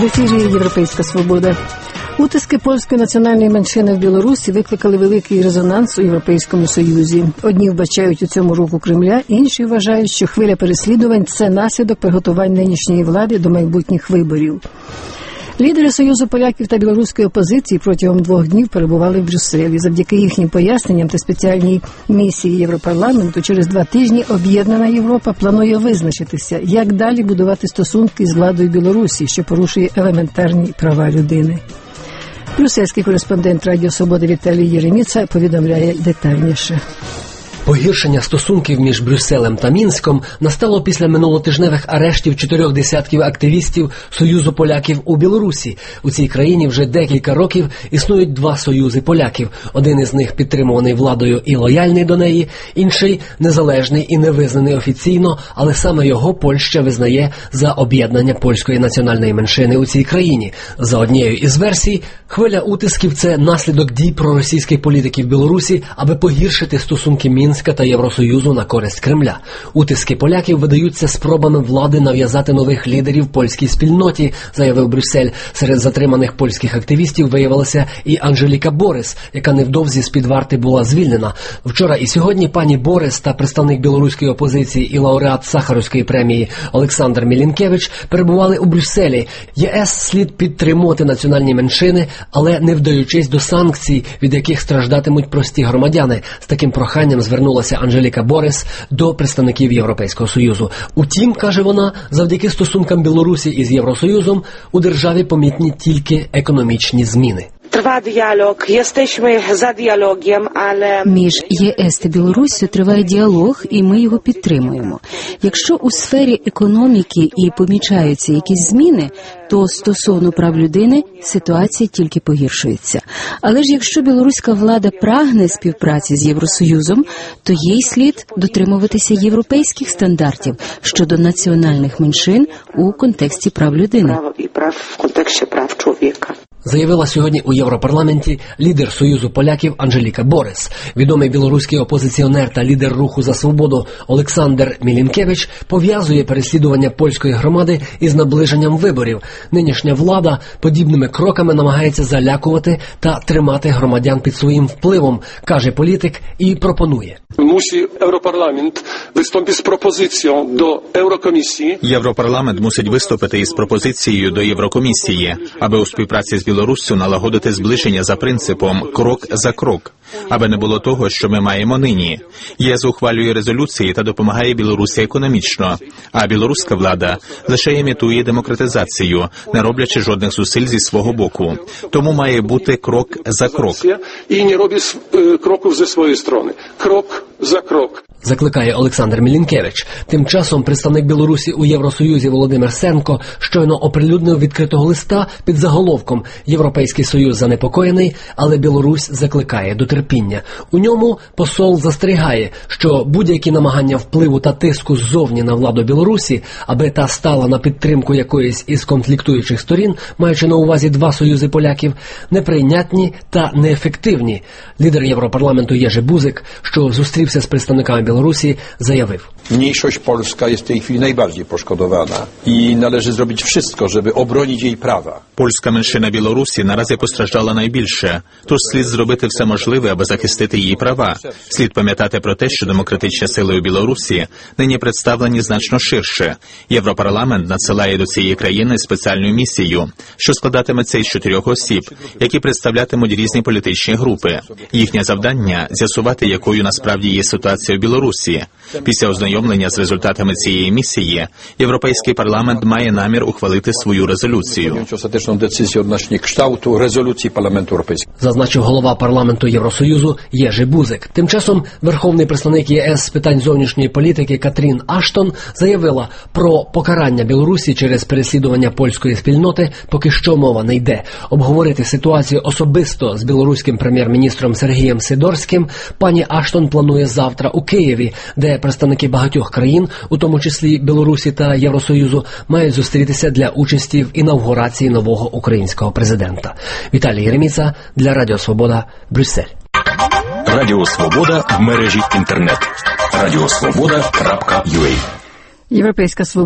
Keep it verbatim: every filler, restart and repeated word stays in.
ефірі «Європейська свобода». Утиски польської національної меншини в Білорусі викликали великий резонанс у Європейському Союзі. Одні вбачають у цьому руку Кремля, інші вважають, що хвиля переслідувань – це наслідок приготувань нинішньої влади до майбутніх виборів. Лідери Союзу поляків та білоруської опозиції протягом двох днів перебували в Брюсселі. Завдяки їхнім поясненням та спеціальній місії Європарламенту через два тижні об'єднана Європа планує визначитися, як далі будувати стосунки з владою Білорусі, що порушує елементарні права людини. Брюссельський кореспондент Радіо Свобода Віталій Єреміца повідомляє детальніше. Погіршення стосунків між Брюсселем та Мінськом настало після минулотижневих арештів чотирьох десятків активістів Союзу поляків у Білорусі. У цій країні вже декілька років існують два союзи поляків. Один із них підтримуваний владою і лояльний до неї, інший незалежний і не визнаний офіційно, але саме його Польща визнає за об'єднання польської національної меншини у цій країні. За однією із версій, хвиля утисків – це наслідок дій проросійських політиків Білорусі, аби погіршити стосунки Мінська та Євросоюзу на користь Кремля. Утиски поляків видаються спробами влади нав'язати нових лідерів польській спільноті, заявив Брюссель. Серед затриманих польських активістів виявилася і Анжеліка Борис, яка невдовзі з-під варти була звільнена. Вчора і сьогодні пані Борис та представник білоруської опозиції і лауреат Сахаровської премії Олександр Мілінкевич перебували у Брюсселі. ЄС слід підтримувати національні меншини, але не вдаючись до санкцій, від яких страждатимуть прості громадяни. З таким проханням звернулася Анжеліка Борис до представників Європейського Союзу. Утім, каже вона, завдяки стосункам Білорусі із Євросоюзом у державі помітні тільки економічні зміни. Між ЄС та Білоруссю триває діалог, і ми його підтримуємо. Якщо у сфері економіки і помічаються якісь зміни, то стосовно прав людини ситуація тільки погіршується. Але ж якщо білоруська влада прагне співпраці з Євросоюзом, то їй слід дотримуватися європейських стандартів щодо національних меншин у контексті прав людини. Заявила сьогодні у Європарламенті лідер Союзу поляків Анжеліка Борис. Відомий білоруський опозиціонер та лідер Руху за свободу Олександр Мілінкевич пов'язує переслідування польської громади із наближенням виборів. Нинішня влада подібними кроками намагається залякувати та тримати громадян під своїм впливом, каже політик і пропонує. Мусить Європарламент виступити з пропозицією до Єврокомісії. Європарламент мусить виступити із пропозицією до Єврокомісії, аби у співпраці з Білоруссю налагодити зближення за принципом «крок за крок», аби не було того, що ми маємо нині. ЄС ухвалює резолюції та допомагає Білорусі економічно, а білоруська влада лише імітує демократизацію, не роблячи жодних зусиль зі свого боку. Тому має бути крок за крок. І не робить кроків зі своєї сторони. Крок за крок. Закликає Олександр Мілінкевич. Тим часом представник Білорусі у Євросоюзі Володимир Сенко щойно оприлюднив відкритого листа під заголовком «Європейський Союз занепокоєний, але Білорусь закликає до терпіння». У ньому посол застерігає, що будь-які намагання впливу та тиску ззовні на владу Білорусі, аби та стала на підтримку якоїсь із конфліктуючих сторін, маючи на увазі два союзи поляків, неприйнятні та неефективні. Лідер Європарламенту Єжи Бузик, що зустрівся з представниками Білорусі, заявив. Mniejszość polska jest w tej chwili najbardziej poszkodowana i należy zrobić wszystko, żeby obronić jej prawa. Польська меншина Білорусі наразі постраждала найбільше, тож слід зробити все можливе, аби захистити її права. Слід пам'ятати про те, що демократичні сили у Білорусі нині представлені значно ширше. Європарламент надсилає до цієї країни спеціальну місію, що складатиметься із чотирьох осіб, які представлятимуть різні політичні групи. Їхнє завдання – з'ясувати, якою насправді є ситуація у Білорусі. Після ознайомлення з результатами цієї місії, Європейський парламент має намір ухвалити свою резолюцію. Зазначив голова парламенту Євросоюзу Єжи Бузик. Тим часом верховний представник ЄС з питань зовнішньої політики Катрін Аштон заявила про покарання Білорусі через переслідування польської спільноти, поки що мова не йде. Обговорити ситуацію особисто з білоруським прем'єр-міністром Сергієм Сидорським пані Аштон планує завтра у Києві, де представники багатьох країн, у тому числі Білорусі та Євросоюзу, мають зустрітися для участі в інавгурації нового українського президента. Віталій Єреміца для Радіо Свобода, Брюссель. Радіо Свобода в мережі інтернет. радіо свобода крапка ю а. Європейська свобода.